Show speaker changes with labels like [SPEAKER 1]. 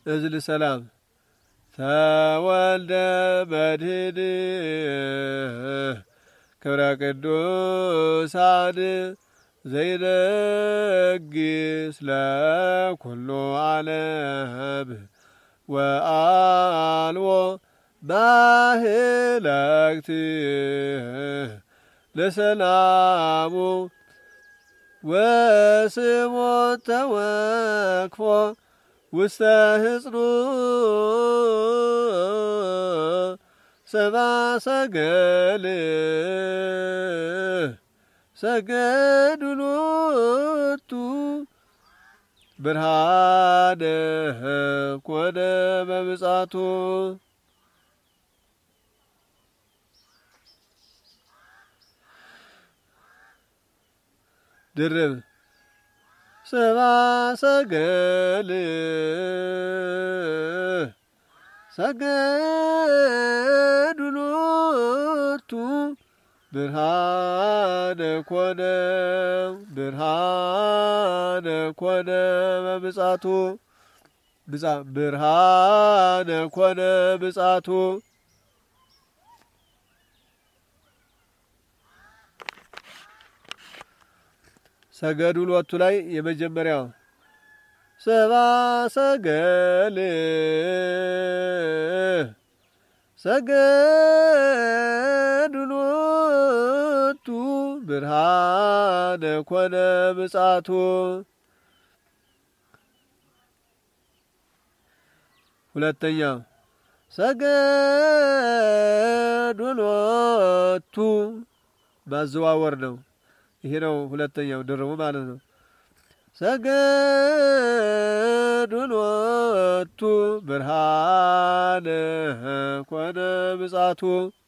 [SPEAKER 1] እዝል ሰላም ተወልደ መድህን ክብረ ቅዱሳን ዘይነግስ ለኩሉ ዓለም ወአልቦ ማህለክት ለሰላሙ ወስሞ ተወክፎ ውስተ ህጽኑ ሰባ ሰገል ሰገዱ ሎቱ ብርሃነ ኮነ በምጽአቱ ድርብ ሰባ ሰገል ሰገዱ ሎቱ ብርሃነ ኮነ በምጽአቱ ብርሃነ ኮነ ምጽአቱ ሰገዱ ሎቱ ላይ የመጀመሪያው ሰባ ሰገል ሰገዱ ሎቱ ብርሃነ ኮነ ምጽአቱ ሁለተኛው ሰገዱ ሎቱ ማዘዋወር ነው። ይሄ ነው ሁለተኛው ድርቡ ማለት ነው። ሰገዱ ሎቱ ብርሃነ ኮነ ምጽአቱ